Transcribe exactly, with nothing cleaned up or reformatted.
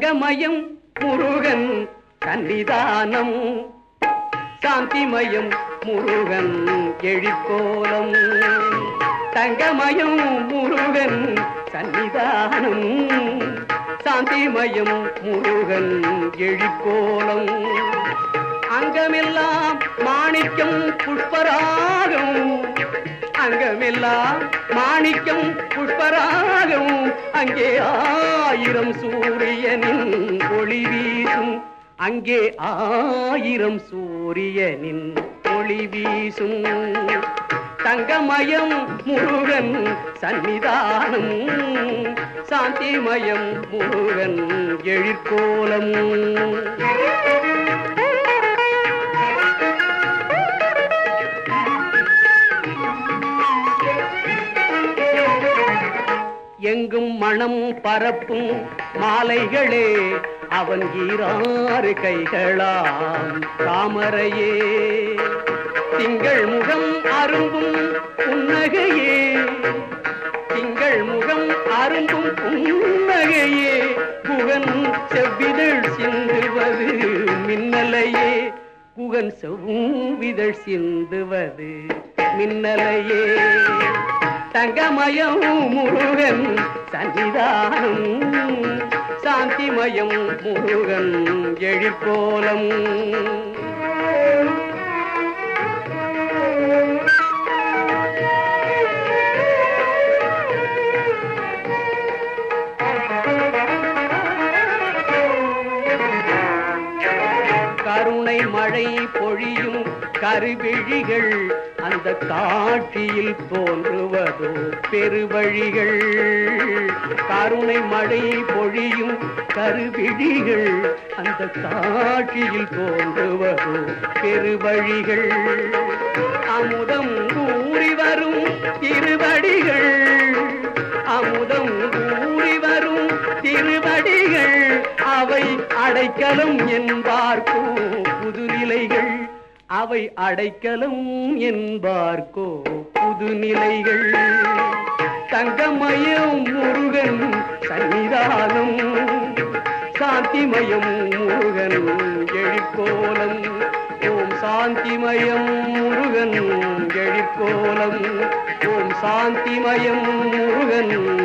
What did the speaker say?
தங்கமயம் முருகன் சன்னிதானம் சாந்திமயம் முருகன் எழிற்கோலம் தங்கமயம் முருகன் சன்னிதானம் சாந்திமயம் முருகன் எழிற்கோலம் அங்கமெல்லாம் மாணிக்கம் புஷ்பராகம் அங்கமெல்லாம் மாணிக்கம் புஷ்பராகம் அங்கே ஆயிரம் சூரியனின் ஒளி வீசும் அங்கே ஆயிரம் சூரியனின் ஒளி வீசும் தங்கமயம் முருகன் சன்னிதானம் சாந்திமயம் முருகன் எழிற்கோலம் எங்கும் மனம் பரப்பும் மாலைகளே அவன் ஈராறு கைகளாம் தாமரையே திங்கள் முகம் அரும்பும் புன்னகையே திங்கள் முகம் அரும்பும் புன்னகையே குகன் செவ்விதழ் சிந்துவது மின்னலையே குகன் செவ்விதழ் சிந்துவது மின்னலையே தங்கமயம் முருகன் சன்னிதானம் சாந்திமயம் முருகன் எழிற்கோலம் கருணை மழை பொழியும் கருவிழிகள் அந்த காட்சியில் தோன்றுவதோ பெருவழிகள் கருணை மழை பொழியும் கருவிழிகள் அந்த காட்சியில் தோன்றுவதோ பெருவழிகள் அமுதம் கூறி வரும் திருவடிகள் அமுதம் கூறி வரும் திருவடிகள் அவை அடைக்கலம் என்பார்க்கோ புதுநிலைகள் அவை அடைக்கலம் என்பார்க்கோ புதுநிலைகள் தங்கமயம் முருகன் சன்னிதானம் சாந்திமயம் முருகன் எழிற்கோலம் ஓம் சாந்திமயம் முருகன் எழிற்கோலம் ஓம் சாந்திமயம் முருகன்